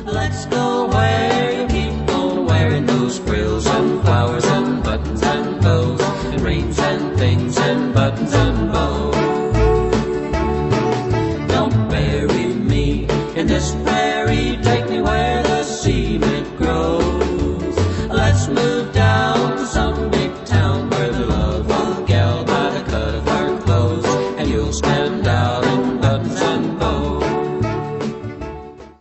Let's go where you keep on wearing those frills and flowers and buttons and bows and rings and things and buttons and bows. Don't bury me in this prairie, take me where the sea may